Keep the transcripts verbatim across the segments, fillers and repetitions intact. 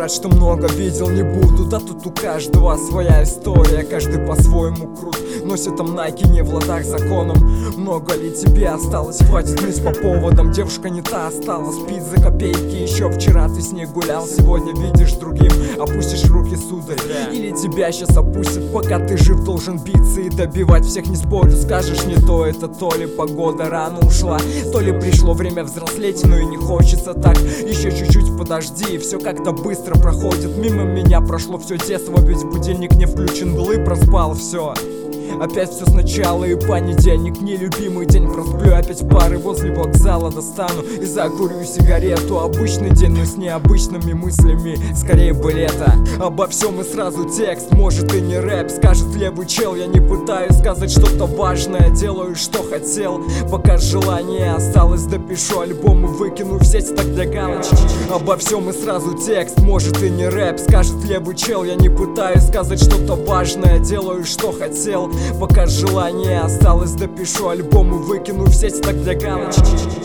врать, что много видел не буду. Да тут у каждого своя история, каждый по-своему крут. Носит там найки не в ладах с законом. Много ли тебе осталось? Хватит ныть по поводам. Девушка не та осталась, спит за копейки. Еще вчера ты с ней гулял, сегодня видишь другим. Опустишь руки, сударь, или тебя сейчас опустят. Пока ты жив, должен биться и добивать всех, не спорю. Скажешь не то, это то ли погода рано ушла, то ли пришло время взрослеть, но и не хочется так. Еще чуть-чуть подожди, все как-то быстро проходит. Мимо меня прошло все детство, ведь будильник не включен был и проспал все. Опять все сначала и понедельник, нелюбимый день, просплю опять в пары возле вокзала, достану и закурю сигарету. Обычный день, но с необычными мыслями, скорее бы лето. Обо всем и сразу текст, может и не рэп, скажет левый чел. Я не пытаюсь сказать что-то важное, делаю что хотел. Пока желание осталось, допишу альбом и выкину в сеть так для галочки. Обо всем и сразу текст, может и не рэп, скажет левый чел. Я не пытаюсь сказать что-то важное, делаю что хотел. Пока желание осталось, допишу альбом и выкину в сеть так для галочки.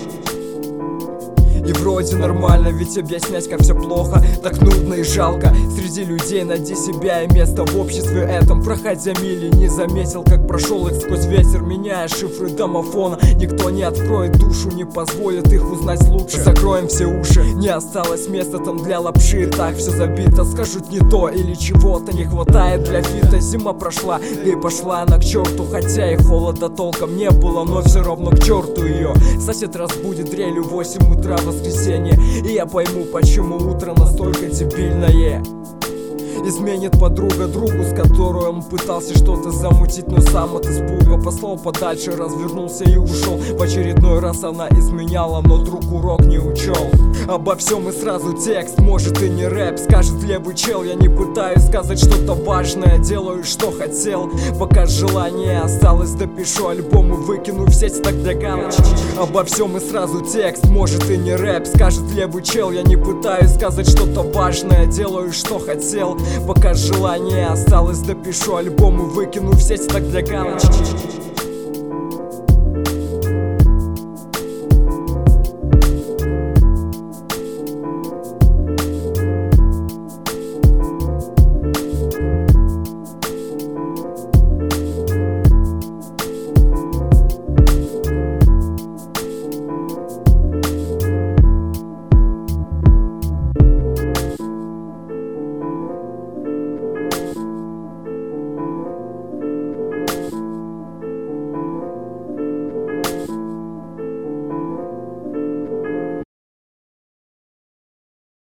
И вроде нормально, ведь объяснять, как все плохо, так нудно и жалко. Среди людей найди себя и место в обществе этом. Проходя мили, не заметил, как прошел их сквозь ветер, меняя шифры домофона. Никто не откроет душу, не позволит их узнать лучше. Закроем все уши, не осталось места там для лапши. Так все забито, скажут не то или чего-то не хватает для фита. Зима прошла, да и пошла она к черту. Хотя и холода толком не было, но все равно к черту ее. Сосед разбудит дрелью в восемь утра в воскресенье, и я пойму, почему утро настолько дебильное. Изменит подруга другу, с которой он пытался что-то замутить, но сам от испуга послал подальше, развернулся и ушел. В очередной раз она изменяла, но друг урок не учел. Обо всем и сразу текст, может и не рэп, скажет левый чел. Я не пытаюсь сказать что-то важное, делаю что хотел. Пока желание осталось, допишу альбом и выкину в сеть так для галочки. Обо всем и сразу текст, может и не рэп, скажет левый чел. Я не пытаюсь сказать что-то важное, делаю что хотел. Пока желание осталось, допишу альбом и выкину в сеть так для галочки.